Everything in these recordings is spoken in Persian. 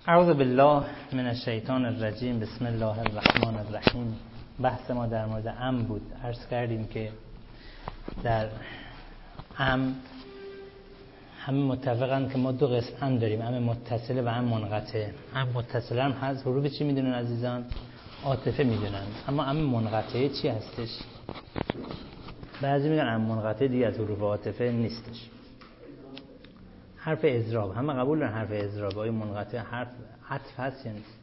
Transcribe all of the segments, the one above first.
اعوذ بالله من الشیطان الرجیم. بسم الله الرحمن الرحیم. بحث ما در مورد ام بود. عرض کردیم که در ام همه متفقن که ما دو قسم ام داریم، ام متصله و ام منقطعه. ام متصله هم هست، حروف چی میدونن عزیزان؟ عاطفه میدونن. اما ام منقطعه چی هستش؟ بعضی میگن ام منقطعه دیگه از حروف عاطفه نیستش. حرف اضراب، همه قبول دارن حرف اضراب. آیا منقطع حرف عطف هست یا نیست؟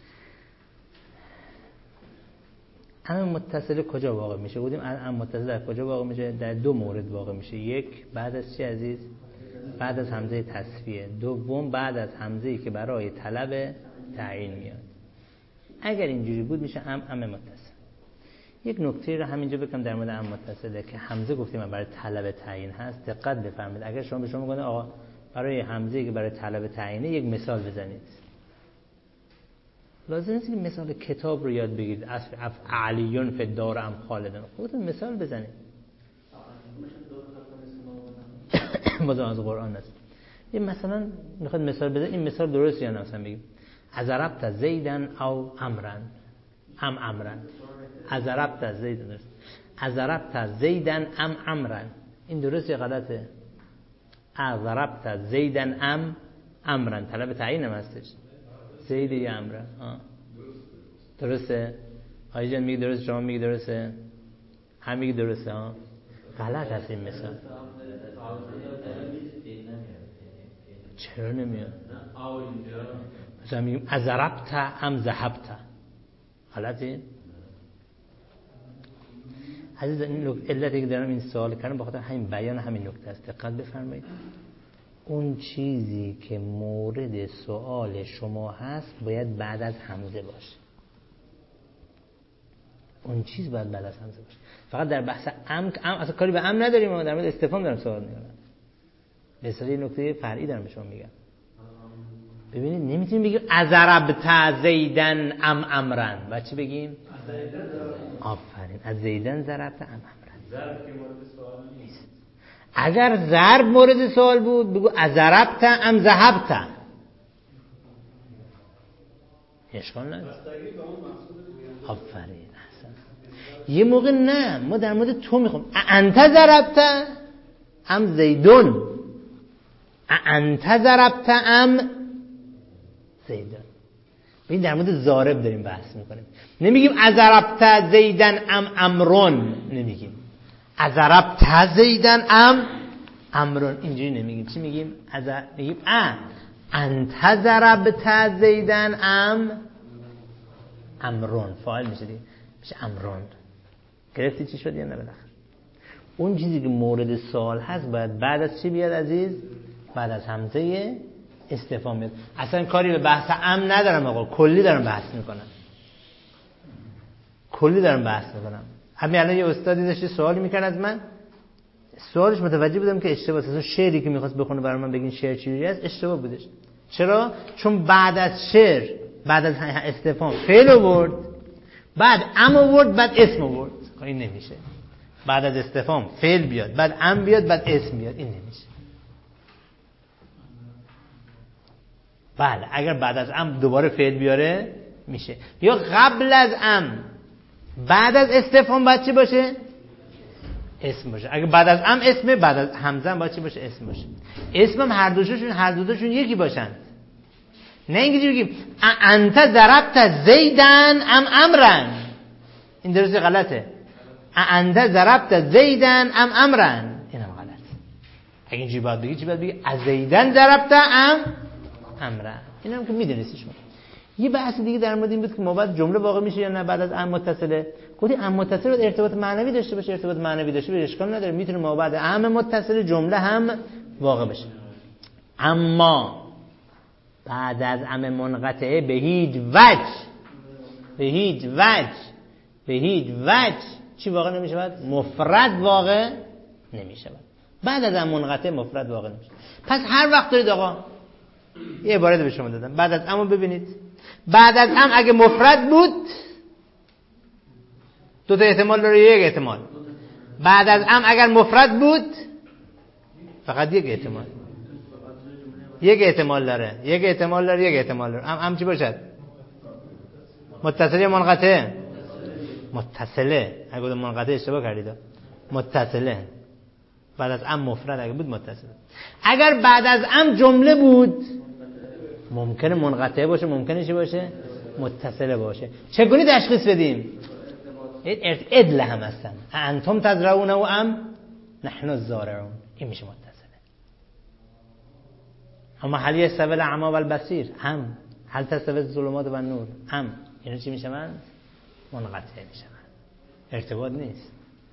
ام متصله کجا واقع میشه؟ بودیم ام متصله در کجا واقع میشه؟ در دو مورد واقع میشه. یک، بعد از چی عزیز؟ بعد از همزه تسویه. دوم، بعد از همزه‌ای که برای طلب تعیین میاد. اگر اینجوری بود میشه ام متصل. یک نکته رو همینجا بگم در مورد ام متصله که همزه گفتیم برای طلب تعیین هست. دقت بفرمایید. اگر شما به شما بگن آقا برای همزه‌ای که برای طلب تعیینه یک مثال بزنید، لازم نیست که مثال کتاب رو یاد بگیرید. علیون فی الدار ام خالدون. خودتون مثال بزنید. بازم از قرآن است. یه مثلا میخواد مثال بزنید، این مثال درست یا نه؟ مثلا بگیم ضربت زیدن او امرن. امرن. ضربت زیدن درست. ضربت زیدن امرن. این درست یا غلطه؟ ضربت زیدن امرن. طلب تعیین هم هستش. زید یا امرن. درسته؟ آقای جان میگه درسته، شما میگه درسته، هم میگه درسته. غلط هست این مثال. چرا نمیاد؟ مثلا میگیم ضربت ام ذهبت. غلطه؟ عزیز این علتی که دارم این سوال کردم بخاطر همین بیان همین نکته است. دقت بفرمایید. اون چیزی که مورد سوال شما هست باید بعد از همزه باشه. اون چیز باید بعد از همزه باشه. فقط در بحث ام اصلا کاری به ام نداریم، ما در مورد استفهام دارم سوال میکنم. به اصطلاح نکته فرعی دارم به شما میگم. ببینید نمیتونیم بگیم ضربت زیدن امرن. بعد چی بگیم؟ آفرین، از زیدن ضربت امرن. ضرب که مورد سوال نیست. اگر ضرب مورد سوال بود بگو ضربت ام ذهبت. اشکال نداره. آفرین، احسن. یه موقع نه، ما در مورد تو میخوام. انت ضربت ام زیدون. انت ضربت ام زیدون. ببین در مورد ضارب داریم بحث میکنیم. نمیگیم ضربت زیدن ام امرون. نمیگیم ضربت زیدن ام امرون. اینجوری نمیگیم. چی میگیم؟ میگیم انت ضربت زیدن ام امرون. فاعل میشه دیگه، میشه امرون. گرفتی چی شد یا نه؟ بالاخره اون چیزی که مورد سوال هست باید بعد از چی بیاد عزیز؟ بعد از همزه استفهام بیاد. اصلا کاری به بحث ام ندارم آقا، کلی دارم بحث میکنم. کلی دارم بحث میکنم. همین الان یه استادی داشت سوالی میکرد از من، سوالش متوجه بودم که اشتباه است. اصلا شعری که میخواست بخونه برای من بگین شعر چجوری است اشتباه بودش. چرا؟ چون بعد از شعر، بعد از استفهام فعل آورد، بعد ام آورد، بعد اسم آورد. این نمیشه. بعد از استفهام فعل بیاد، بعد ام بیاد، بعد اسم بیاد. این نمیشه. بله، اگر بعد از ام دوباره فعل بیاره میشه. یا قبل از ام بعد از استفهام باید چی باشه؟ اسم باشه. اگر بعد از ام اسمه، بعد از همزه باید چی باشه؟ اسم باشه. اسمم هر دوشون یکی باشن. نه اینجوری بگیم انت ضربت زیدن ام امرن. این درسته غلطه؟ انت ضربت زیدن ام امرن. اینم غلط. اگه اینجوری باید بگی چی باید بگی؟ از زیدن ضربت ام امرن. اینم که میدونستی شما. یه بحث دیگه در مورد این بود که ما بعد جمله واقع میشه یا نه بعد از ام متصله. گفتی ام متصله باید ارتباط معنوی داشته باشه. ارتباط معنوی داشته باشه اشکال نداره، میتونه ما بعد ام متصله جمله هم واقع بشه. اما بعد از ام منقطعه به هیچ وجه چی واقع نمیشه؟ مفرد واقع نمیشه. بعد از ام منقطعه مفرد واقع نمیشه. پس هر وقت دارید آقا یه عبارت به شما دادم، بعد از ام ببینید. بعد از ام اگه مفرد بود دو تا احتمال داره، یک احتمال. بعد از ام اگر مفرد بود فقط یک احتمال. یک احتمال داره. ام چی باشد؟ متصل یا منقطع؟ متصله. اگه منقطع اشتباه کردید. متصله. بعد از ام مفرد اگه بود متصله. اگر بعد از ام جمله بود ممکنه منقطع باشه، ممکنه چی باشه؟ متصله باشه. چگونه تشخیص بدیم؟ ادل هم هستن. انتم تزرعون و ام نحن الزارعون. این میشه متصله. اما هل یستوی الاعمی و البصیر؟ هم. هل تستوی الظلمات و النور؟ هم. اینا چی میشه؟ منقطع میشه. ارتباط نیست.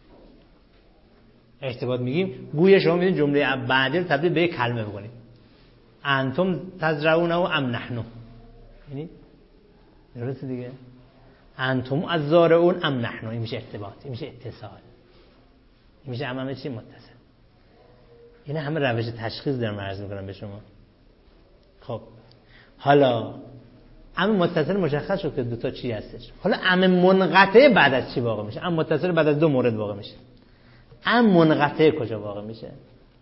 ارتباط میگیم گویا شما میدین جمله بعدی رو تبدیل به یک کلمه بکنید. انتم تزرعون و ام نحن. یعنی درسته دیگه. انتم الزارعون ام نحن. این میشه ارتباط، این میشه اتصال، این میشه همه چی متصل. این همه روش تشخیص دارم عرض میکنم به شما. خب حالا ام متصل مشخص شد که دو تا چی هستش. حالا ام منقطع بعد از چی واقع میشه؟ ام متصل بعد از دو مورد واقع میشه. ام منقطع کجا واقع میشه؟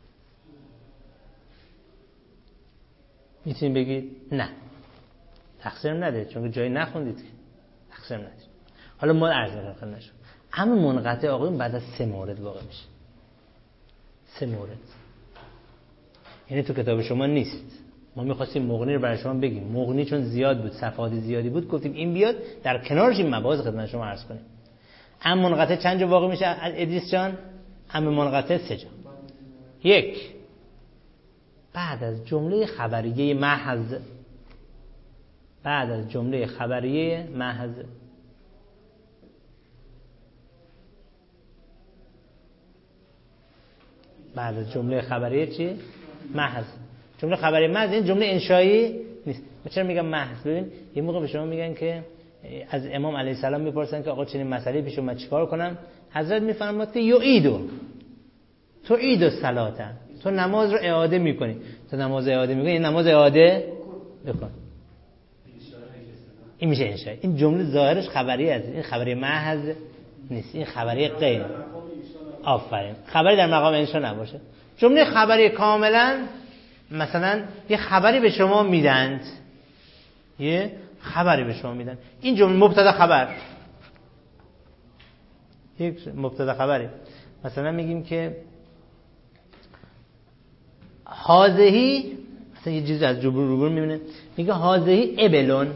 میتونید بگید نه، تقصیر ندارید چون که جایی نخوندید که تقصیر ندارید. حالا ما عرض میکنم خدمتتون ام منقطع آقایون بعد از 3 مورد واقع میشه. 3 مورد. یعنی تو کتاب شما نیست. ما می‌خواستیم مغنی رو برای شما بگیم. مغنی چون زیاد بود، صفحات زیادی بود، گفتیم این بیاد در کنارش این مباحث خدمت شما عرض کنیم. ام منقطع چند جا واقع میشه ادریس جان؟ ام منقطع 3 جا. 1 بعد از جمله خبریه محض. بعد از جمله خبریه محض. بعد از جمله خبریه چی؟ محض. جمله خبری محض این جمله انشایی نیست. چرا میگم محض؟ ببین یه موقع به شما میگن که از امام علیه السلام میپرسن که آقا چنین مسئله پیش اومد چیکار کنم؟ حضرت میفرماد که یعیدو تو عید الصلاه، تو نماز رو اعاده میکنی. تو نماز اعاده میکنی، این نماز اعاده بکن. این میشه انشایی. این جمله ظاهرش خبری است. این خبری محض نیست، این خبری غیر. آفرین. خبری در مقام انشا نباشه. جمله خبری کاملا مثلا یه خبری به شما میدند، یه خبری به شما میدن. این جمله مبتدا خبر، یک مبتدا خبری. مثلا میگیم که هازهی، مثلا یه چیزی از روبرو میبینه میگه هازهی ابلون.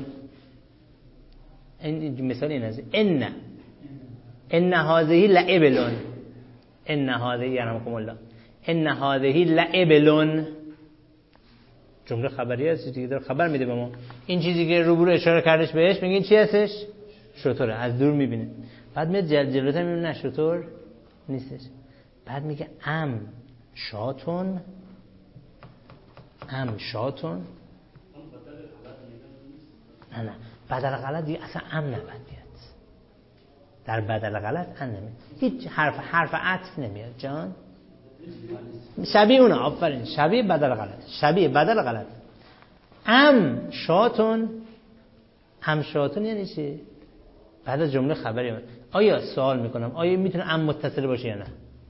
این مثال این هست ان هازهی لابلون. ان هازهی یرحمکم الله ان هازهی لابلون. جمله خبری هست دیگه، داره خبر میده به ما. این چیزی که روبرو اشاره کردش بهش میگه این چی هستش؟ شتره. از دور میبینه. بعد میاد جلوتر میبینه نه شتر نیستش. بعد میگه ام شاتون. ام شاتون. نه بدل غلط دیگه اصلا ام نباید بیاد. در بدل غلط ام نمیاد. هیچ حرف عطف نمیاد جان. شبیه اونه. آفرین. شبیه بدل غلط. شبیه بدل غلط. ام شاتون. ام شاتون یعنی چی؟ بعد از جمله خبری. آیا سوال میکنم آیا میتونه ام متصل باشه یا نه؟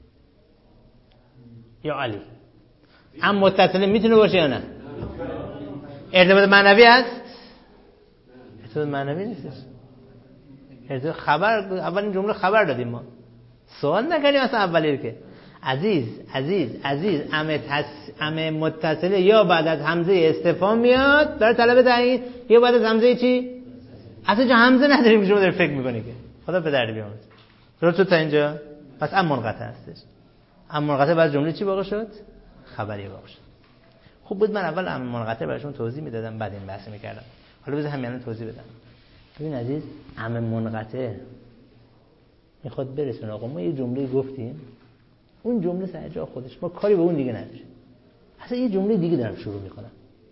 یا علی ام متصل میتونه باشه یا نه؟ ارتباط معنوی هست؟ ارتباط معنوی نیست. ارتباط خبر. اولین جمله خبر دادیم ما. سوال نکنیم اصلا اولی که عزیز ام متصله یا بعد از همزه استفهام میاد برای طلب تعیین یا بعد از همزه چی؟ اصلا جا همزه نداریم که شما داری فکر میکنی که خدا به درد بیامرز. درست شد تا اینجا؟ پس ام منقطع هستش. ام منقطع بعد جمله چی واقع شد؟ خبری واقع شد. خوب بود من اول ام منقطع براشون توضیح میدادم بعد این بحث میکردم. حالا بذار همین توضیح بدم. ببین عزیز ام منقطع میخواد برسونه آقا ما یه جمله گفتیم اون جمله سر جا خودش، ما کاری به اون دیگه نداریم. اصلا یه جمله دیگه دارم شروع میکنم،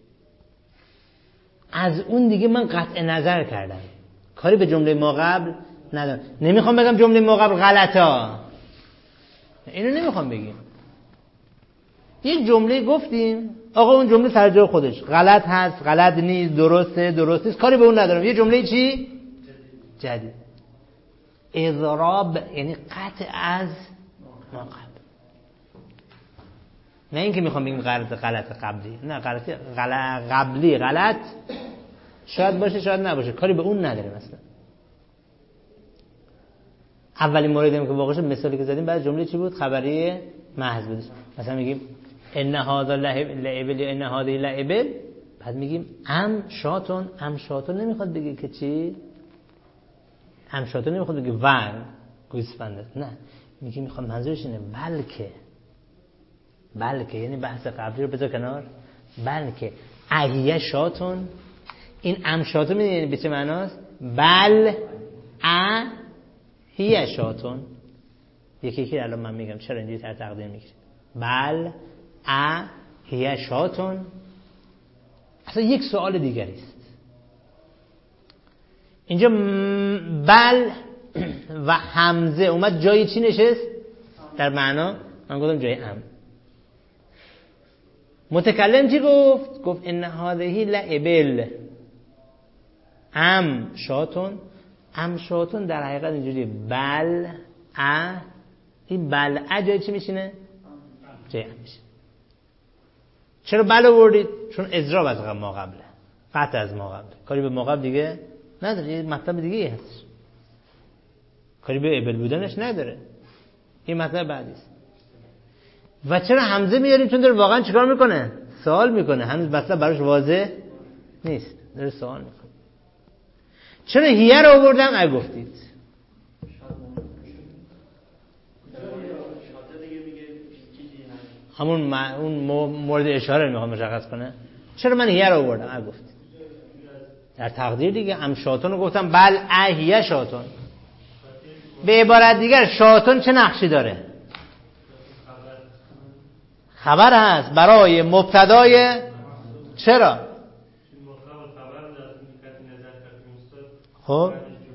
از اون دیگه من قطع نظر کردم، کاری به جمله ما قبل ندارم. نمیخوام بگم جمله ما قبل غلطه، اینو نمیخوام بگیم. یک جمله گفتیم آقا اون جمله سر جا خودش، غلط هست غلط نیست، درسته درست نیست، کاری به اون ندارم. یه جمله چی؟ جدید. اضراب یعنی قطع از ما قبل. نه اینکه میخوام بگیم غلط قبلی، نه قبلی غلط شاید باشه شاید نباشه، کاری به اون نداره. مثلا اولین موردی که واقعا شد مثالی که زدیم بعد جمله چی بود؟ خبریه محض بود. مثلا میگیم ان هذا لعبل یا ان هذه لعبل، بعد میگیم ام شاتون نمیخواد بگه که چی؟ ام شاتون نمیخواد بگه ور گوسفنده، نه میگیم میخواد منظورش اینه بلکه یعنی بحث قبلی رو بذار کنار، بلکه اهیه شاتون، این ام شاتون میدونید به چه معناست؟ بل اهیه شاتون. یکی الان من میگم چرا اینجوری تقدیر میگیرید، بل اهیه شاتون اصلا یک سوال دیگری است. اینجا بل و همزه اومد جای چی نشست؟ در معنا من گفتم جای ام. متکلم چی گفت؟ گفت ان هذه لعبل ام شاتون در حقیقت اینجوری بل این بل جای چی میشینه؟ جای ام میشینه. چرا بل آوردید؟ چون اضراب از ما قبله، قطع از ما قبله، کاری به ما قبل دیگه نداره، یه مطلب دیگه هست، کاری به ابل بودنش نداره، این مطلب بعدی است. و چرا همزه میاریم؟ چون داره واقعا چیکار میکنه؟ سوال میکنه، هنوز مطلب براش واضح نیست، داره سوال میکنه. چرا هیه رو آوردم؟ گفتید همون اون مورد اشاره رو میخوام مشخص کنه. چرا من هیه رو آوردم؟ گفتید در تقدیر دیگه ام شاتون رو گفتم بل اهیه شاتون. به عبارت دیگر شاتون چه نقشی داره؟ خبر هست برای مبتدای. چرا؟ خب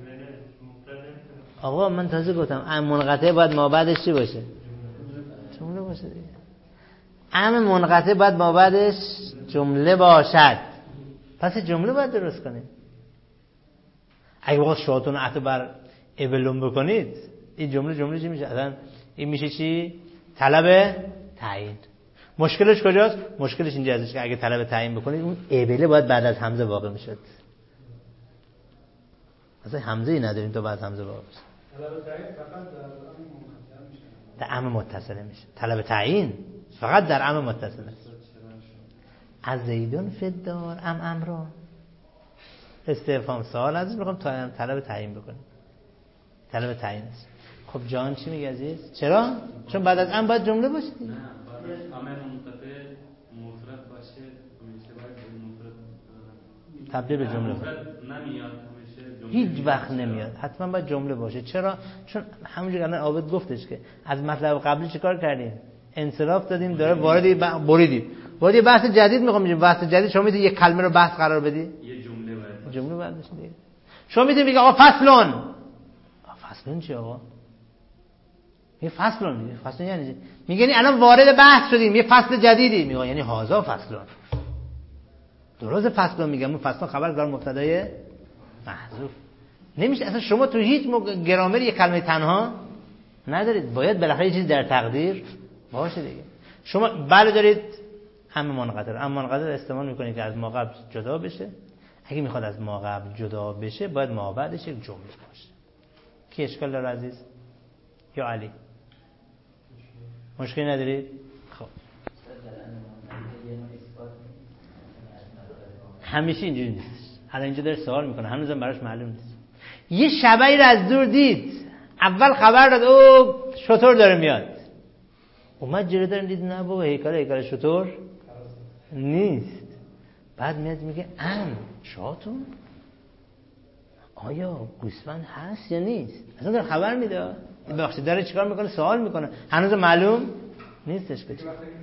آقا من تازه گفتم ام منقطع باید ما بعدش چی باشه؟ جمله باشه دیگه. ام منقطع باید ما بعدش جمله باشد، پس جمله باید درست کنید. اگه بخواد شاتون عطف بر ابلون بکنید این جمله چی میشه؟ اصلا این میشه چی؟ طلب تعیین. مشکلش کجاست؟ مشکلش اینجا هستش که اگه طلب تعیین بکنید اون ابله باید بعد از همزه واقع میشد. اصلا همزه ای نداریم تا بعد همزه واقع بشه. طلب تعیین فقط در ام متصله میشه. طلب تعیین فقط در ام متصله است. از زیدون فدار امرو استفهام سوال ازش میخوام تا طلب تعیین بکنیم. طلب تعیین است. خب جان چی میگه عزیز؟ چرا؟ چون بعد از ام باید جمله باشه. نه بعد از ام منقطع مفرد باشه همیشه باید مفرد تبدیل به جمله نمیاد، هیچ وقت نمیاد، حتما باید جمله باشه. چرا؟ چون همونجوری الان عابد گفتش که از مطلب قبلی چیکار کردیم؟ انصراف دادیم، داره واردی بریدیم. وارد بحث جدید میخوام بشیم. بحث جدید شما میتونید یک کلمه رو بحث قرار بدی، یه جمله باید بشه دیگه. شما میتونید بگید آقا فصلون چی آقا؟ یه فصلون یعنی چی؟ میگن الان وارد بحث شدیم، یه فصل جدیدی. میگن یعنی هازا فصلون. درست فصلون میگم، اون فصلون خبر دار مبتدای محذوف نمیشه. اصلا شما تو هیچ گرامر یه کلمه تنها ندارید، باید بالاخره یه چیز در تقدیر باشه دیگه. شما بله دارید ام منقطع استعمال میکنید که از ما قبل جدا بشه. اگه میخواد از ما قبل جدا بشه باید ما بعدش یک جمله باشه. کی اشکال داره عزیز؟ یا علی مشکلی ندارید؟ خب همیشه اینجوری نیست. الان اینجا داره سوال میکنه، هنوزم براش معلوم نیست. یه شبعی رو از دور دید، اول خبر داد او شطور داره میاد، اومد جلو داره دید نه بابا هیکل شطور نیست. بعد میاد میگه شاتون آیا گوسفند هست یا نیست؟ اصلا داره خبر میده. ببخشید داره چیکار میکنه؟ سوال میکنه، هنوز معلوم نیستش که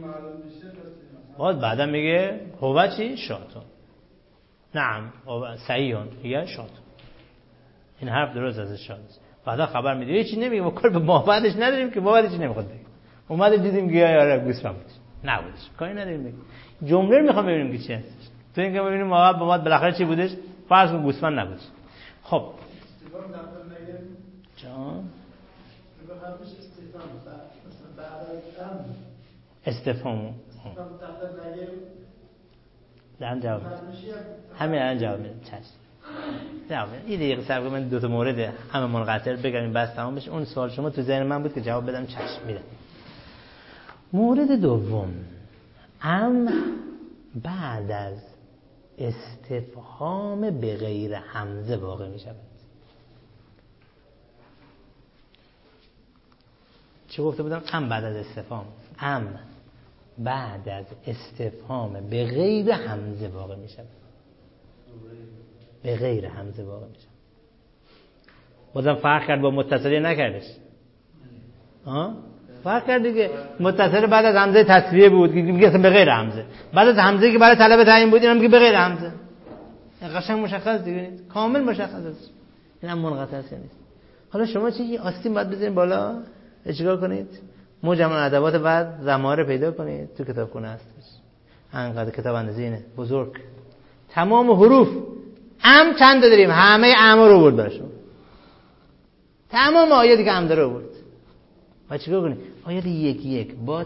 بعدا میگه هو چی؟ شاتون. نعم صحیحون یا شاتون. این حرف درست ازش شد. بعدا خبر میده هیچی نمیگه، ما کار به ما بعدش نداریم که ما بعدش نمیخواد بگه. اومده دیدیم گیاه یاره گوسفند بود نبودش، کاری نداریم بگیم. جمله رو میخوام ببینیم که چی هستش. تو اینکه ببینیم ما بالاخره چی بودش؟ فرض کن گوسفند نبود. خب جان استفهام دارم جواب همین الان جواب میدم. چشم این دقیقه صبر من دو تا مورد همه منقطع بگم بس تمام بشه. اون سوال شما تو ذهن من بود که جواب بدم. چشم میدم. مورد دوم بعد از استفهام به غیر همزه واقع می شود. چه گفته بودم؟ بعد از استفهام بعد از استفهام به غیر همزه واقع می شود. به غیر همزه واقع می شود. بازم فرق کرد با متصلی نکردش. فرق کرد دیگه. متصل بعد از همزه تسویه بود که میگه اصلا به غیر همزه. بعد از همزه که برای طلب تعیین بود اینم میگه به غیر همزه. این قشنگ مشخص دیگه. کامل مشخص است. اینم منقطع است نیست. حالا شما چی آستین باید بزنید بالا؟ چیکار کنید؟ مجمع ادوات بعد ضمائر پیدا کنید تو کتابخونه هستش. انقدر کتاب اندازه اینه بزرگ. تمام حروف چند تا داریم؟ همه رو آورد براشون. تمام آیاتی که داره آورد. باید چیکار کنید؟ آیات یک یک با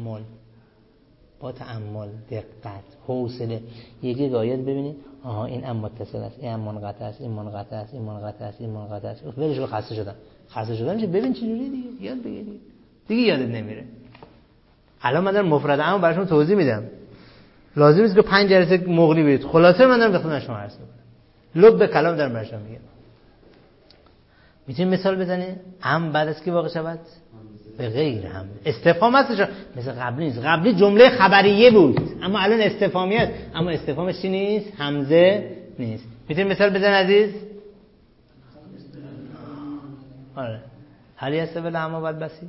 تأمل دقت حوصله یک آیات ببینید. این متصل است، این منقطع است، این منقطع است، این منقطع است، این منقطع است. ولش کن. خسته شدم چه ببین چه جوری دیگه یاد بگیری دیگه یادت نمیره. الان من دارم مفرد عام براشون توضیح میدم. لازم نیست که 5 جلسه مغنی برید. خلاصه من دارم به خدمت شما عرض میکنم. لب به کلام دارم براشون میگم. میتونی مثال بزنی؟ بعد از کی واقع شود؟ به غیر هم. استفهام هستش مثل قبلی نیست. قبلی جمله خبریه بود اما الان استفهامی است. اما استفهامش چی نیست؟ همزه نیست. میتونی مثال بزن عزیز؟ آره. هل یستوی الاعمی و البصیر؟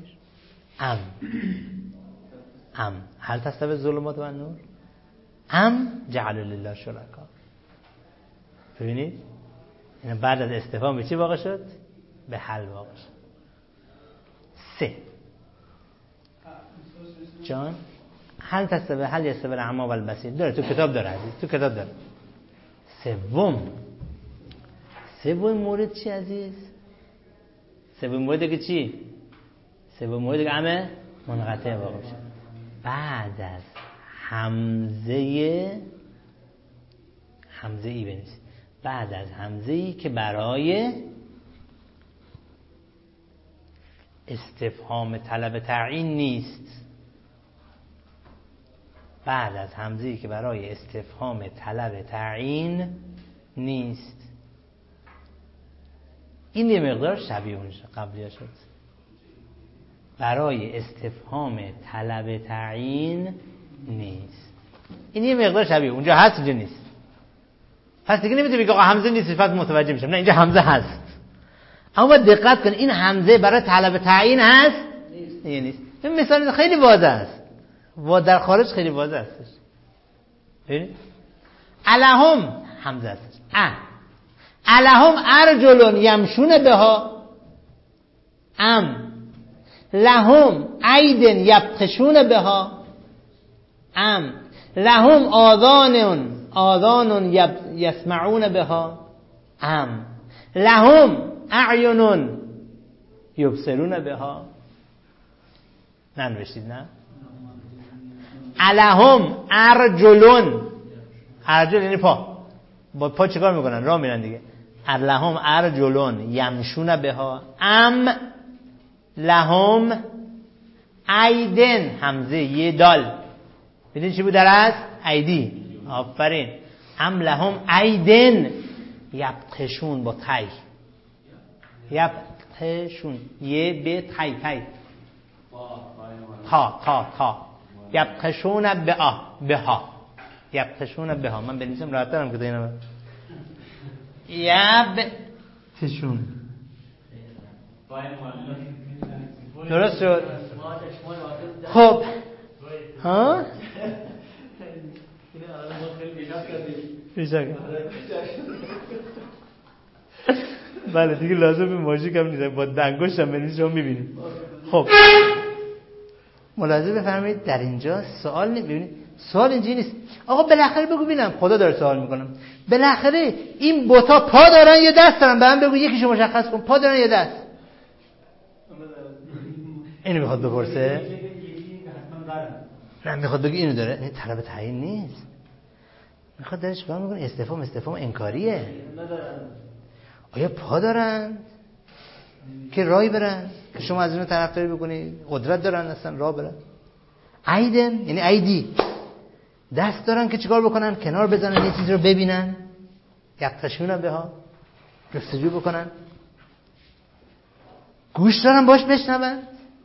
هل تستوی الظلمات و النور؟ جعل لله شرکا. ببینید این بعد از استفهام به چی واقع شد؟ به حل واقع شد. 3 جان هل یستوی الاعمی و البصیر داره تو کتاب داره عزیز. تو کتاب داره. سوم مورد چی عزیز؟ سوم مورد که چی؟ سوم مورد که همه منقطع واقع شد. بعد از همزه ای بنویسید. بعد از همزه ای که برای استفهام طلب تعیین نیست. بعد از همزه ای که برای استفهام طلب تعیین نیست. این یه مقدار شبیه اون قبلی شد. برای استفهام طلب تعیین نیست. این یه مقدار شبیه اونجا هست اینجا نیست. پس دیگه نمیتونی بگی آقا همزه نیست پس متوجه میشم. نه اینجا همزه هست. اما دقت کن این همزه برای طلب تعیین هست؟ نیست. این مثال خیلی واضح است. و در خارج خیلی واضح است. ببینید. الهم همزه است. الهم ارجل یمشون بها لهم عید یبطشون بها لهم آذان یسمعون بها لهم اعین یبصرون بها. ننوشتید نه؟ الهم ارجل یعنی پا. با پا چیکار میکنن؟ راه میرن دیگه. لهم ارجل یمشون بها لهم ایدن همزه یه دال. ببین چی بود در است؟ ایدی. آفرین. لهم ایدن یبطشون با تای. یبطشون یه به تای تا یبطشون بها یبطشون بها. من بنویسم راحت ترم که اینا یبطشون. درست شد. خب ها بله دیگه لازم به ماژیک هم نیست. با دنگوش هم بنویسید شما میبینید. خب ملاحظه بفرمایید در اینجا سوال ببینید. سوال اینجوری نیست آقا بالاخره بگو ببینم. خدا داره سوال میکنم. بالاخره این بوتا پا دارن یا دست دارن؟ به من بگو یکیشو مشخص کن. پا دارن یا دست؟ اینو میخواد بپرسه. نه میخواد بگه اینو داره، این طلب تعیین نیست. میخواد داره چیکار میکنه؟ استفهام انکاریه. آیا پا دارن که رای برن که شما از اینو طرفداری بکنید؟ قدرت دارن اصلا راه برن؟ ایدن یعنی ایدی، دست دارن که چیکار بکنن؟ کنار بزنن یه چیزی رو ببینن، یقتشون بها، جستجو بکنن. گوش دارن باش بشنون.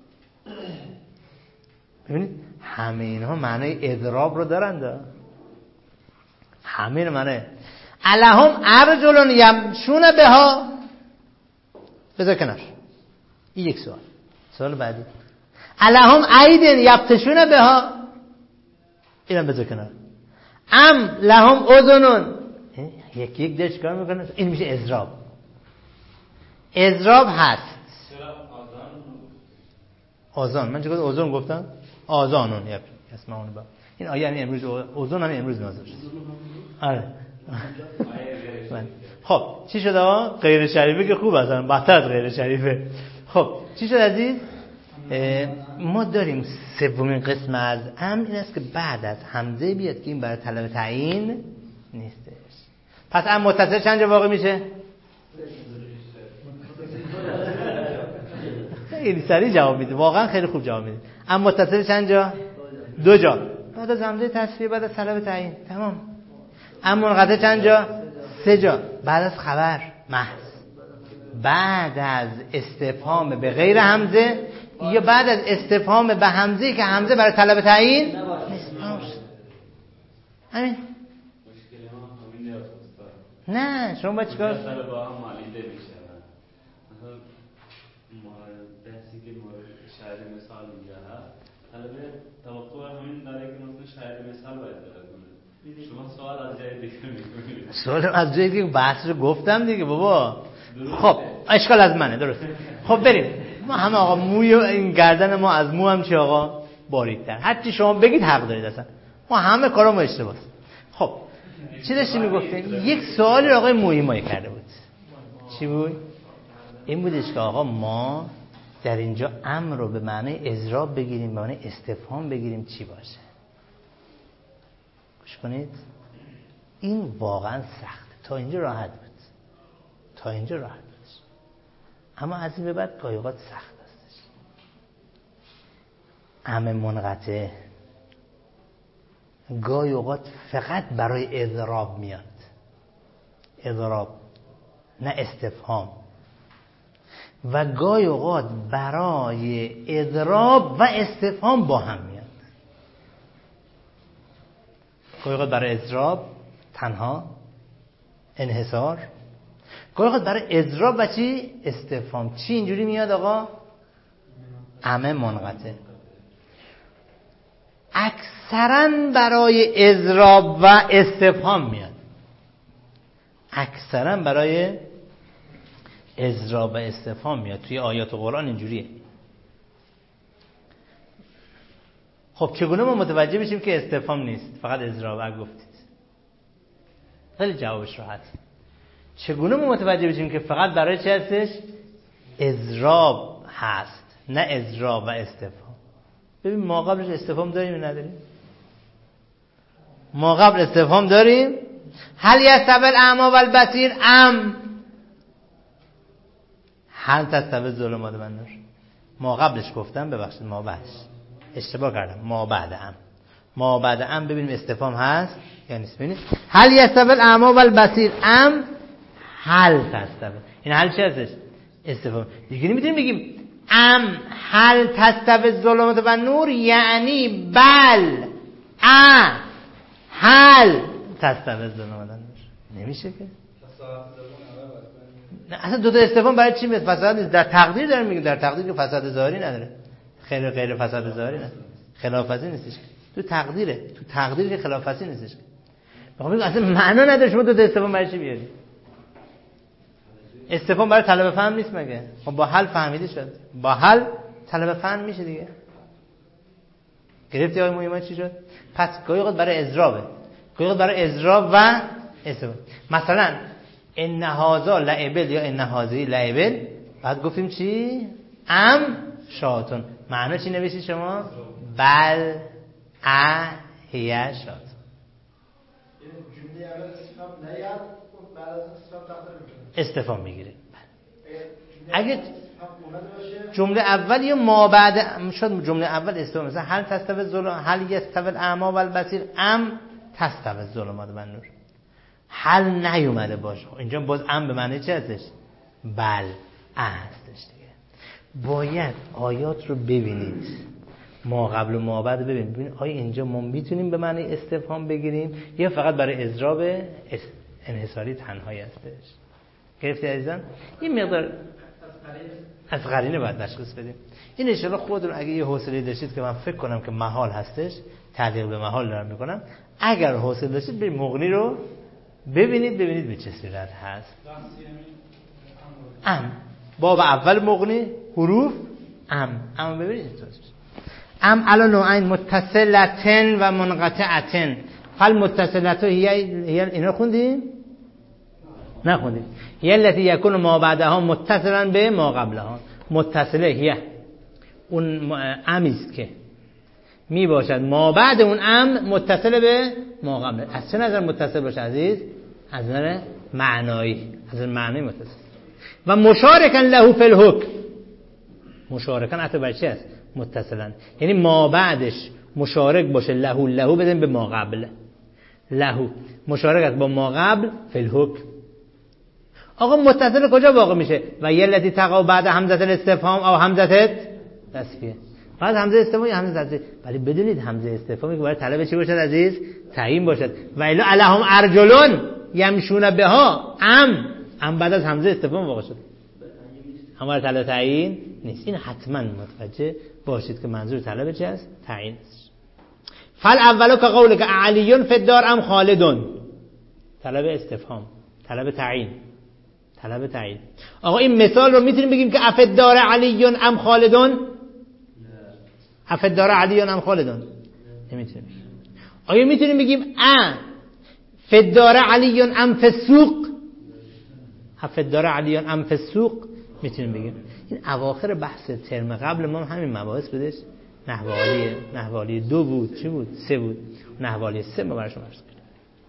ببینید همه اینها معنای اضراب رو دارن. همه این معنی الهم ارجلون یمشون بها. بذار کنار. این یک سوال بعدی. الهم ایدن یبتشون بها. اینم بذار کنار. ام لهم اذنون. یک دش کار میکنه. این میشه اضراب. اضراب هست. آذان. من چقدر آذان گفتم؟ آذانون یک اسم اون با. این آیه یعنی امروز آذان هم امروز نازل شد. آره. خب چی شده؟ غیر شریفه که خوب هستن، بهتر از غیر شریفه. خب چی شد عزیز؟ ما داریم سومین قسم از امر این است که بعد از حمزه بیاد که این برای طلب تعیین نیستش. پس امر متصل چند جا واقع میشه؟ خیلی سریع جواب میده، واقعا خیلی خوب جواب میده. امر متصل چند جا؟ 2 جا. بعد از حمزه تصریح، بعد از طلب تعیین، تمام. امر منقطع چند جا؟ 3 جا. بعد از خبر محض، بعد از استفهام به غیر حمزه، یا بعد از استفهام به حمزه که حمزه برای طلب تعیین نیست. همین. مشکل ما همین نیست. نه شما باید چیکار؟ مثلا با هم مالیده میشه. مثلا ما بحثی که ما شاید مثال میگه طلب توقع همین داره که مثلا شاید مثال باید داره. شما سوال از جای دیگه میکنید. سوال از جای دیگه بحث رو گفتم دیگه بابا. خب اشکال از منه، درست. خب بریم. ما همه آقا موی این گردن ما از مو هم چی آقا باریک‌تر. حتی شما بگید حق دارید اصلا. ما همه کارامو اشتباهه. خب چی داشتی میگفتیم؟ یک سوالی رو آقای مویی مایی کرده بود. چی بود؟ این بودش که آقا ما در اینجا امر رو به معنی اضراب بگیریم، به معنی استفهام بگیریم، چی باشه؟ گوش کنید. این واقعا سخته. تا اینجا راحت بود. اما از این به بعد گاهی اوقات سخت هستش. امر منقطع گاهی اوقات فقط برای اضراب میاد. اضراب نه استفهام. و گاهی اوقات برای اضراب و استفهام با هم میاد. گاهی اوقات برای اضراب تنها انحصار، گاهی اوقات برای اضراب و چی؟ استفهام. چی اینجوری میاد آقا؟ امر منقطع. اکثرا برای اضراب و استفهام میاد. اکثرا برای اضراب و استفهام میاد. توی آیات قرآن اینجوریه. خب چگونه ما متوجه بشیم که استفهام نیست فقط اضراب گفتید؟ خیلی جوابش راحت. چگونه ما متوجه بشیم که فقط برای چه هستش؟ اضراب هست، نه اضراب و استفهام. ببین ما قبلش استفهام داریم یا نداریم؟ ما قبل استفهام داریم. هل یستوی الاعمی والبصیر ام هل تستوی الظلمات والنور. ما قبلش گفتم، ببخشید ما بعدش اشتباه کردم. ما بعد ام ببینیم استفهام هست یا نیست. ببینید هل یستوی الاعمی والبصیر ام هل تستوی. این هل چی هستش؟ استفهام. دیگه نمیتونیم بگیم ام هل تستوی الظلمات والنور، یعنی بل هل تستوی الظلمات والنور. نمیشه که. نه اصلا دو تا استفهام برای چی میاد؟ فساد نیست. در تقدیر داریم میگیم، در تقدیر که فساد ظاهری نداره. غیر فساد ظاهری نداره. خلافتی نیستش. تو تقدیره. تو تقدیر که خلافتی نیستش. میخوام بگم اصلا معنا نداره شما دو تا استفهام برای چی بیاری؟ استفهام برای طلب فهم نیست مگه؟ خب با حل فهمیده شد. با حل طلب فهم میشه دیگه. گرفتی آقای مهمه چی شد؟ پس گاهی اوقات برای اضرابه. گاهی اوقات برای اضراب و استفهام. مثلا ان هذا لعبل یا ان هذه لعبل، بعد گفتیم چی؟ ام شاتون. معنا چی نوشید شما؟ بل هی شاد. جمله اول استفهام نیاد بعد از استفهام تقدیر میکنه استفهام میگیره. اگه جمله اول یا ما بعد شد جمله اول استفهام مثلا هل تستوی الظلمات هل یستوی الاعمی والبصیر ام تستوی الظلمات والنور. هل نیومده باشه اینجا باز ام به معنی چه هستش؟ بل هستش دیگه. باید آیات رو ببینید، ما قبل و ما بعد ببینید آیا اینجا ما میتونیم به معنی استفهام بگیریم یا فقط برای اضراب انحصاری تنهایی هستش. گرفتی عزیزان؟ این مقدار از قرینه باید تشخیص بدیم. این ان شاءالله خودتون اگه یه حوصله داشتید که من فکر کنم که محال هستش، تعلیق به محال دارم میکنم، اگر حوصله داشتید برید مغنی رو ببینید به چه صورت هست. ام باب اول مغنی حروف ام ببینید ام علی نوعین متصلتن و منقطعتن. فل متصلته هی اینا خوندیم؟ نخوندیم. هی التي یکون ما بعدها متصلا به ما قبلها. متصله هی اون امیست که می باشد ما بعد اون ام متصل به ما قبل. از چه نظر متصل باشه عزیز؟ از نظر معنایی، از معنی متصل. و مشارکن له فی الحکم. مشارکن حتی بر چی است؟ متصلا، یعنی ما بعدش مشارک باشه له بدیم به ما قبل. له مشارک است با ما قبل فی الحکم. آقا متصل کجا واقع میشه؟ و یلتی تقع بعد همزه الاستفهام او همزه تسویه. بعد همزه استفهام یا همزه تسویه. ولی بدونید همزه استفهامی که برای طلب چی باشد عزیز؟ تعیین باشد. و الا الهم ارجلون یمشون بها ام بعد از همزه استفهام واقع شد. اما طلب تعیین نیست. این حتما متوجه باشید که منظور طلب چی است؟ تعیین است. فل اولو که قوله که علیون فی الدار ام خالدون. طلب استفهام، طلب تعیین. آقا این مثال رو میتونیم بگیم که افدار علیون ام خالدون؟ افدار علیون ام خالدون نمیتونیم. آیا میتونیم بگیم فدار علیون ام فسوق؟ افدار علیون ام فسوق میتونیم بگیم. این اواخر بحث ترم قبل ما همین مباحث بودش. نحوالی 2 بود، چی بود؟ 3 بود. نحوالی 3 ما براشون عرض کردیم.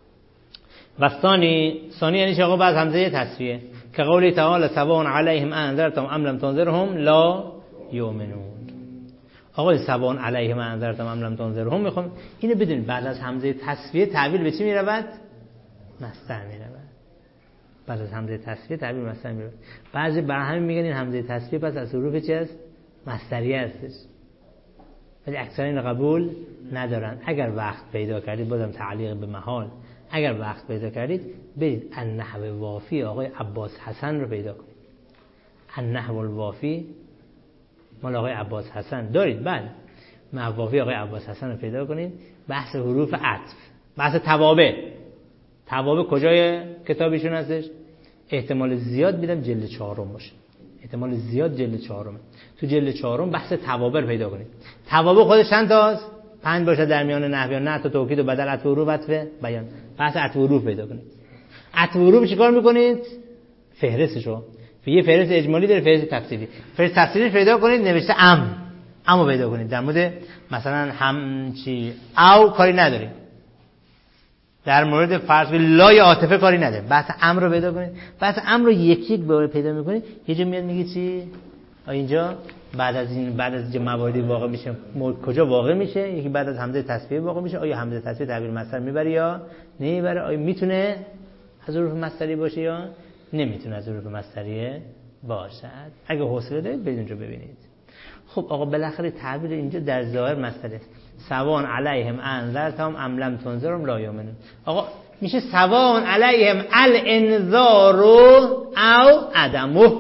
و ثانی یعنی چه؟ آقا بعد همزه تسویه که قولی تعالی سواء علیهم انذرتم ام لم تنذرهم لا یؤمنون. آقا سواء علیهم انذرتم ام لم تنذرهم میخوام اینو بدونید بعد از همزه تسویه تعبیر به چی میرود؟ مصدر میرود. بعد از همزه تسویه تعبیر مصدر میرود. بعضی برای همین میگن این همزه تسویه پس از حروف چی است؟ مصدری هستش. ولی اکثر این قبول ندارن. اگر وقت پیدا کردید بازم تعلیق به محال، اگر وقت پیدا کردید برید النحو وافی آقای عباس حسن رو پیدا کنید. النحو الوافی مال آقای عباس حسن دارید؟ بله. وافی آقای عباس حسن رو پیدا کنید. بحث حروف عطف، بحث توابع کجای کتابیشون هستش؟ احتمال زیاد میدم جلد 4 باشه. احتمال زیاد جلد 4. تو جلد 4 بحث توابع پیدا کنید. توابع خودش چند تاست؟ 5 باشه در میان نحویان، نه تا توکید و بدل، عطف و حروف، عطف بیان. بحث عطف و حروف پیدا کنید. عطف و حروف چیکار میکنید؟ فهرستشو. یه فهرست اجمالی داره، فهرست تفصیلی. فهرست تفصیلی پیدا کنید، نوشته امو پیدا کنید. در مورد مثلا همچی او کاری نداریم. در مورد فرض به لای عاطفه کاری نداریم. بحث امر رو پیدا کنید. بحث امر رو یک بار پیدا میکنید. یه جا میاد میگه چی؟ اینجا بعد از مواردی واقع میشه، کجا واقع میشه؟ یکی بعد از همزه تسویه واقع میشه. آیا همزه تسویه تعبیر مصدر میبره یا نمیبره؟ آیا میتونه از حروف مصدری باشه یا نمیتونه از حروف مصدریه باشد؟ اگه حوصله دارید برید اونجا ببینید. خب آقا بالاخره تعبیر اینجا در ظاهر مصدر است. سواء علیهم انذرتم ام لم تنذرهم لا یؤمنون. آقا میشه سواء علیهم الانذار او عدمه.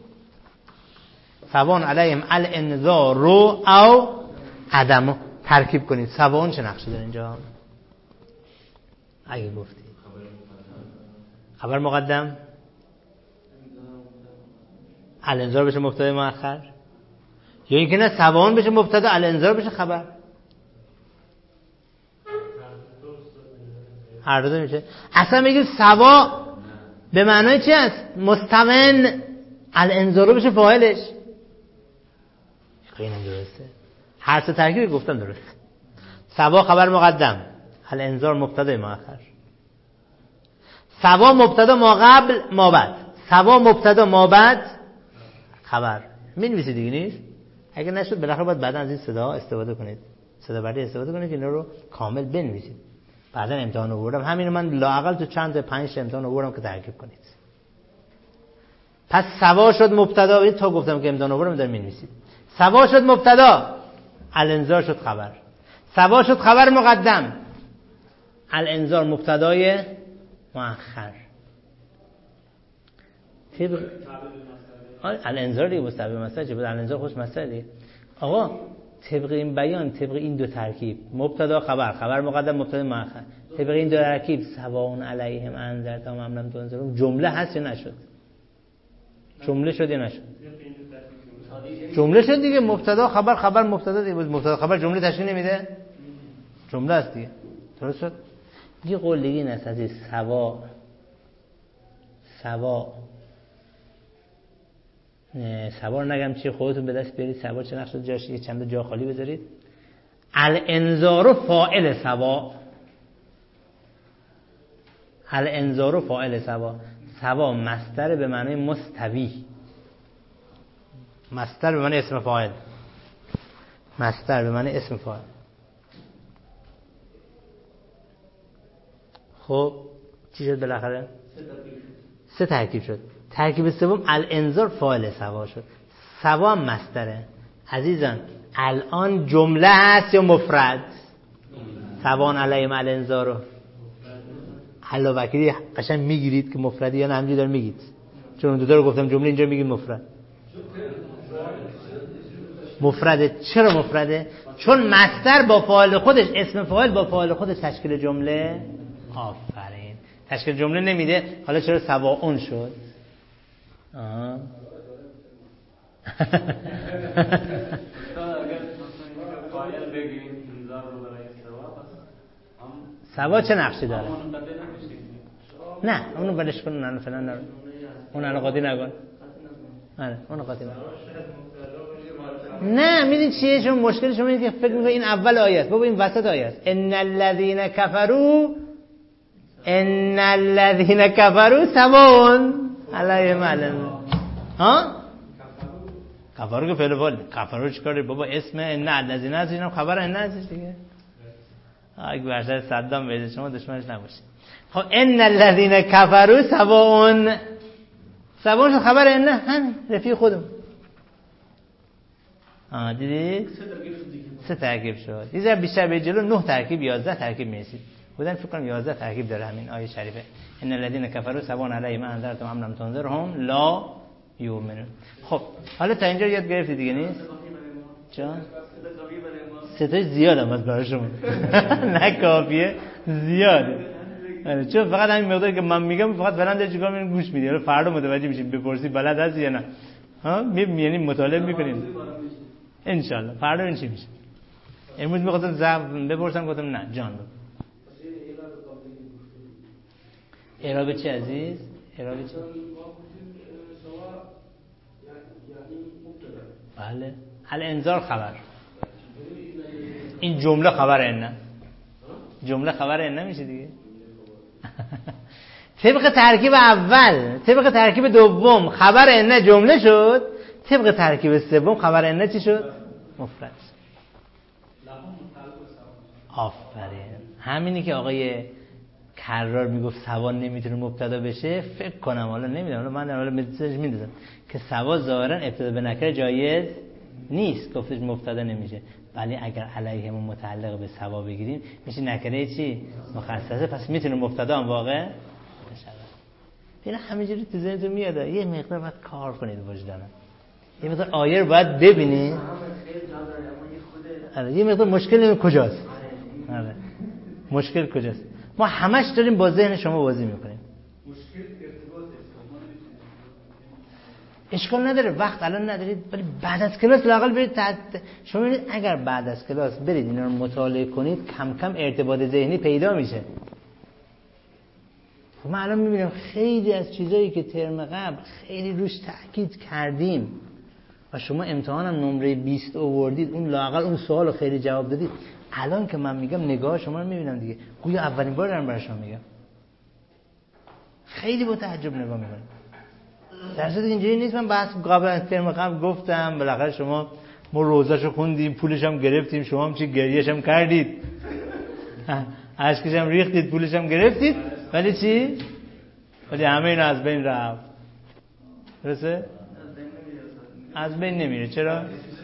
سواء علیهم الانذار او عدمه. ترکیب کنید. سواء چه نقشی داره اینجا؟ اگه گفتید خبر مقدم الانذار بشه مبتدا مؤخر، یا اینکه نه سواء بشه مبتدا الانذار بشه خبر. هر دو میشه. اصلا میگه سوا به معنای چی است؟ مستمن. الانذار بشه فاعلش. اینم درسته. هر سه ترکیب گفتم درسته. سوا خبر مقدم، الانذار مبتدا مؤخر. سوا مبتدا ما قبل ما بعد، سوا مبتدا ما بعد خبر. می‌نویسید دیگه نیست؟ اگه نشد بالاخره باید بعدا از این صدا استفاده کنید، صدا برداری استفاده کنید که اینا رو کامل بنویسید. بعدا امتحان آوردم همینو من لااقل تو چند تا 5 امتحان آوردم که ترکیب کنید. پس سوا شد مبتدا، این تا گفتم که امتحان آوردم دارم می‌نویسید. سوا شد مبتدا، الانذار شد خبر. سوا شد خبر مقدم، الانذار مبتدای مؤخر. الانذار دیگه مستقیم مصدر چه بود؟ الانذار خودش مصدر دیگه. آقا طبق این بیان، طبق این دو ترکیب، مبتدا خبر، خبر مقدم مبتدا مؤخر، طبق این دو ترکیب سواء علیهم انذرتهم ام لم تنذرهم جمله هست یا نشد؟ جمله شد یا نشد؟ جمله شد دیگه. مبتدا خبر، خبر مبتدا دیگه. مبتدا خبر جمله تشکیل نمیده؟ جمله است دیگه. درست شد؟ یه قول دیگه این است عزیز، سوا رو نگم چی، خودتون به دست بیارید. سوا چه نقش جاش یه چند جا خالی بذارید. الانذار فاعل سوا، الانذار فاعل سوا. سوا مصدر به معنی مستوی، مصدر به معنی اسم فاعل، مصدر به معنی اسم فاعل. خب چی شد بالاخره؟ سه ترکیب شد. ترکیب سوم الانذار فاعل سوا شد. سوا مصدره. عزیزان الان جمله هست یا مفرد؟ سواء علیهم الانذار. حالا وکیلی قشنگ میگیرید که مفردی یا نه همینجوری دارم میگید؟ چون دو تا رو گفتم جمله، اینجا میگید مفرد. مفرده. چرا مفرده؟ چون مصدر با فاعل خودش، اسم فاعل با فاعل خودش تشکیل جمله. آفرین. تشکیل جمله نمیده. حالا چرا سواء شد؟ سوا چه نقشی داره؟ نه اونو بدش کن، نه فلان نه، اون الان قاطی نکن. آره اونو قاطی نکن. نه میدونی چیه؟ چون مشکل شما اینه که فکر می‌کنید این اول آیه است. بابا این وسط آیه است. ان الذين كفروا سواء علیهم الانذار. ها؟ کفرو که فعل فاعل. کفرو چیکاره بابا؟ اسم ان الذين است، اینم خبر ان است دیگه. اگه برشت صدام بهش شما دشمنش نباشید. خب ان الذين كفروا سواء، سواء خبر ان، همین رفیق خودم. دیدید؟ سه ترکیب شد. یه ذره بیشتر به جلو 9 ترکیب 11 ترکیب میرسید. بودن فکر کنم 11 ترکیب داره همین آیه شریفه. ان الذين كفروا سواء عليهم انذرتهم ام لم تنذرهم لا یؤمنون. خب حالا تا اینجا یاد گرفتید دیگه نیست؟ جان صدای زیاد هم از برای شما نه کافیه، زیاده. چون فقط همین مقداری که من میگم فقط فعلا در چیکار میکنین گوش میدید. حالا فردا متوجه میشین. بپرسی بلد هست یا نه؟ ها یعنی مطالعه میکنین ان شاء الله. فردا این چی میشه؟ امروز میخواستم زب بپرسم گفتم نه جان بگو. اعراب چی عزیز؟ اعراب چی؟ بله الانذار خبر. این جمله خبر ان، جمله خبر ان میشه دیگه. طبق ترکیب اول، طبق ترکیب دوم خبر ان جمله شد. طبق ترکیب سوم خبر ان چی شد؟ مفرد. آفرین. همینی که آقای کرار میگفت سوا نمیتونه مبتدا بشه. فکر کنم حالا نمیدونم، من حالا مسیج میدادم که سوا ظاهرا ابتدا به نکره جایز نیست، گفتش مبتدا نمیشه. ولی اگر علیهم متعلق به سوا بگیریم میشه نکره چی؟ مخصصه. پس میتونه مبتدا هم واقع بشه. اینا همینجوری تو ذهنتون میاد. یه مقدار باید کار کنید وجدانم. یه مقدار آیه رو باید ببینید. آره یه مقدار مشکل کجاست؟ آره مشکل کجاست؟ ما همش داریم با ذهن شما بازی میکنیم. اشکال نداره، وقت الان ندارید، ولی بعد از کلاس لااقل برید شما ببینید اگر بعد از کلاس برید اینا رو مطالعه کنید کم کم ارتباط ذهنی پیدا میشه. ما الان میبینیم خیلی از چیزایی که ترم قبل خیلی روش تاکید کردیم و شما امتحانم نمره 20 آوردید، اون لااقل اون سوالو خیلی جواب دادید، الان که من میگم نگاه شما رو میبینم دیگه، گویا اولین بار دارم برای شما میگم، خیلی با تعجب نگاه میکنم. در صورتی اینجوری نیست. من بحث قبل گفتم بالاخره شما ما روزاشو خوندیم، پولش هم گرفتیم، شما هم چی گریه‌ش هم کردید، اشکش هم ریختید، پولش هم گرفتید، ولی چی؟ ولی همه اینا از بین رفت. درسته؟ از بین نمیره. چرا؟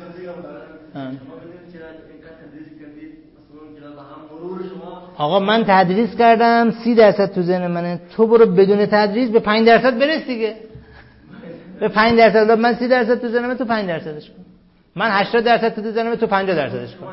آقا من تدریس کردم 30% تو ذهن منه، تو برو بدون تدریس به 5% برس دیگه. به 5% من 30% تو ذهنم، تو 5%ش کن. من 80% تو ذهنم، تو 50%ش کن.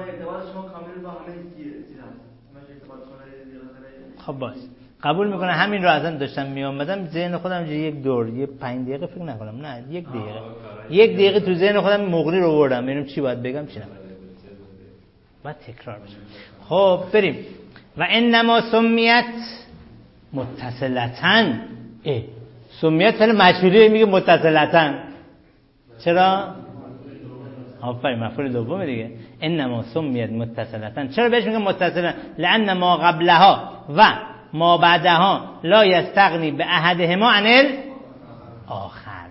خب باش قبول میکنه. همین رو ازم داشتم میامدم ذهن خودم یک دور یه 5 دقیقه فکر نکنم، نه 1 دقیقه 1 دقیقه تو ذهن خودم مغری رو آوردم ببینم چی باید بگم چی نباید، بعد تکرار بشه. خب بریم. و انما سمیت متصلتن، سمیت فعل مجهولی میگه متصلتن. چرا؟ آفرین، مفعول دوم دیگه. انما سمیت متصلتن. چرا بهش میگه متصلن؟ لان ما قبلها و ما بعدها لا یستغنی به احدهما عن الاخر.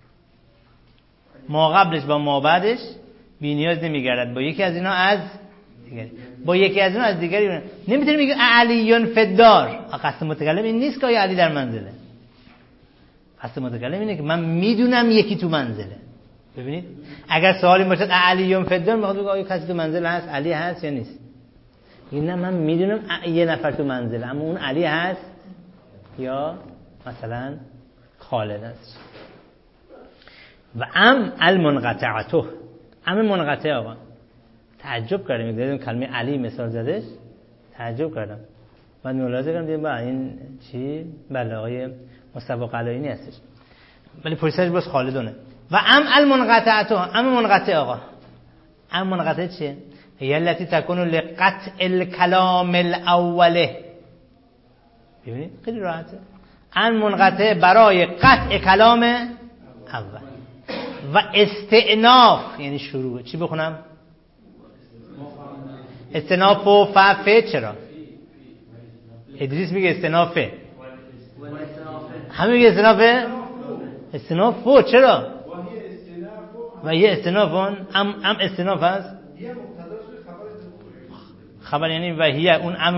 ما قبلش با ما بعدش بی نیاز نمیگردد با یکی از اینا از دیگری، با یکی از اینا از دیگری. نمیتونه میگه علیون فدار. قصد متکلم این نیست که آیا علی در منزله. قصد متکلم اینه که من میدونم یکی تو منزله. ببینید اگر سوالی باشد علیون فدار، میخواد بگه آیا کسی تو منزل هست، علی هست یا نیست. نه من میدونم یه نفر تو منزله، اما اون علی هست یا مثلا خالد هست. و المنقطعته، منقطع. آقا تعجب کردم دیدم کلمه علی مثال زدش، تعجب کردم. بعد ملاحظه کردم دیدم این چی بله آقای مصطفی قلایینی هستش، ولی پرسش باز خالدونه. و المنقطعته، منقطع. آقا منقطع چیه؟ هي التي تكون لقطع الكلام الاوله. ببینید خیلی راحته. منقطع برای قطع کلام اول و استئناف یعنی شروع. چی بخونم؟ استئناف و فه. چرا؟ ادریس میگه استئنافه، همه میگه استئنافه. استئناف چرا؟ و یه استئنافون استئناف هست. خبر یعنی و هی اون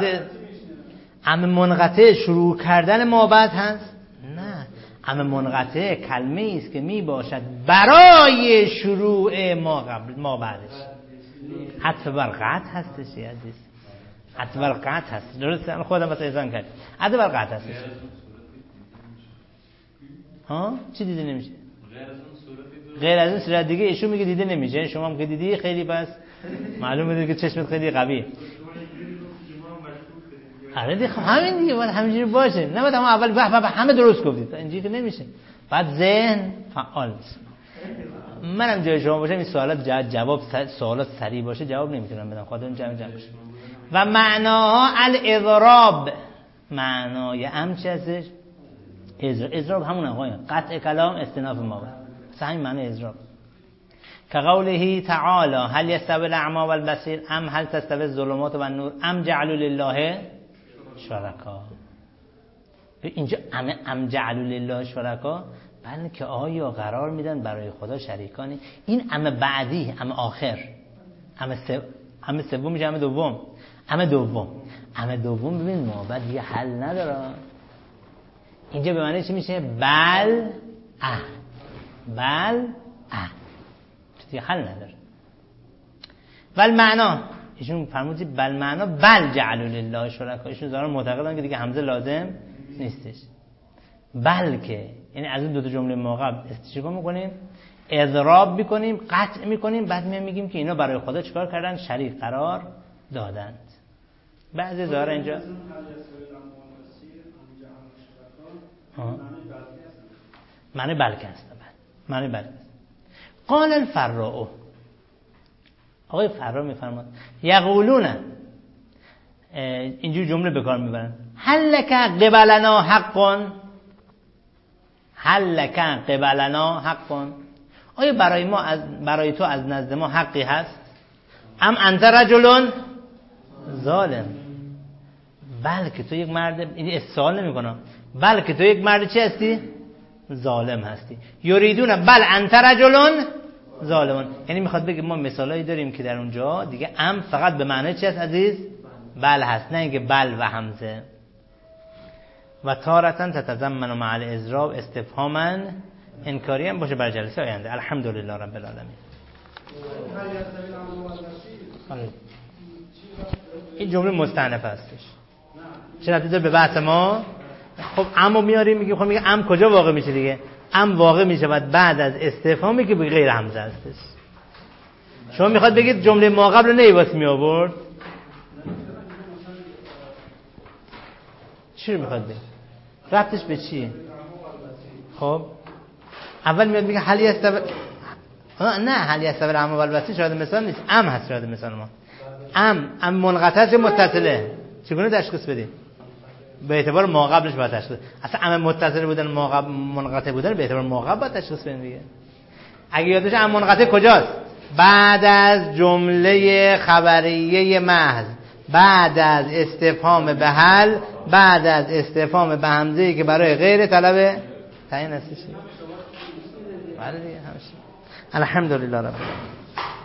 منقطع شروع کردن ما بعد هست. نه منقطع کلمه است که می باشد برای شروع ما بعدش. عطف بر قطع هستش عزیز، عطف بر قطع هست. درسته؟ خودم مثلا ایزان کرد عطف بر قطع هستش. چی دیده نمیشه؟ غیر از این صورت دیگه ایشون میگه دیده نمیشه. شما هم که دیدی خیلی بس معلومه دیگه که چشمت خیلی قویه. آره دیگه همین دیگه باید همینجوری باشه. نباید هم اول به همه درست گفتید، اینجوری که نمیشه. بعد ذهن فعال بشه. منم جای شما باشم این سوالات جواب سوالات سریع باشه جواب نمیتونم بدم، خاطر جمع باشه. و معناها الاضراب، معنای چی هستش؟ اضراب همون آقای قطع کلام استئناف ما بعد. همین معنی اضراب. که قوله تعالی هل یستوی الاعمی والبصیر ام هل تستوی الظلمات والنور ام جعلوا لله شرکا. اینجا ام جعلوا لله شرکا، بلکه که آیا قرار میدن برای خدا شریکانی. این ام بعدی، ام آخر، ام سوم میشه ام دوم. ام دوم ببین ما بعد یه حل نداره. اینجا به معنی چی میشه؟ بل چیزی حل نداره. ول معنا ایشون فرمودی بل معنا بل جعلوا لله شرکا. ایشون ظاهرا معتقدن که دیگه همزه لازم نیستش، بلکه یعنی از اون دو جمله ما قبل استشکا میکنیم، اضراب میکنیم، قطع میکنیم، بعد میگیم که اینا برای خدا چیکار کردن؟ شریک قرار دادند. بعضی ظاهرا اینجا معنی بلکه است. معنی بلکه. قال الفراء، آقای فرا میفرماد یقولون، اینجور جمله به کار میبرن، هل لک قبلنا حق، هل لک قبلنا حق، آیا برای تو از نزد ما حقی هست؟ ام انت رجل ظالم، بلکه تو یک مرد، این سوال نمی‌کنم، بلکه تو یک مرد چی هستی؟ ظالم هستی. یریدون بل انت رجل ظالمون، یعنی میخواد بگه ما مثالایی داریم که در اونجا دیگه ام فقط به معنی چی هست عزیز؟ بل هست، نه اینکه بل و همزه. و تارتن تتضمن مع الاضراب استفهاما انکاری هم باشه بر جلسه آینده. الحمدلله رب العالمین. این جمله مستأنف هستش، چه ربطی داره به بحث ما؟ خب امو میاریم میگیم، خب میگه ام کجا واقع میشه دیگه؟ ام واقع میشه بعد از استفهامی که به غیر همزه هستش. شما میخواد بگید جمله ما قبل رو نیواس می آورد؟ چی رو میخواد بگید؟ ربطش به چیه؟ خب اول میاد میگه حلی استبر، نه حلی استبر ام و البته شاید مثال نیست، ام هست شاید مثال ما. ام منقطع چه متصله؟ چگونه تشخیص بدیم؟ به اعتبار ما قبلش باید تشخیص. اصلا ام متصل بودن ما قبل منقطع بودن به اعتبار ما قبل باید تشخیص بدیم دیگه. اگه یادش ام منقطع کجاست؟ بعد از جمله خبریه محض، بعد از استفهام به حل، بعد از استفهام به همزه‌ای که برای غیر طلب تعیین هستش. بله دیگه همش. الحمدلله رب العالمین.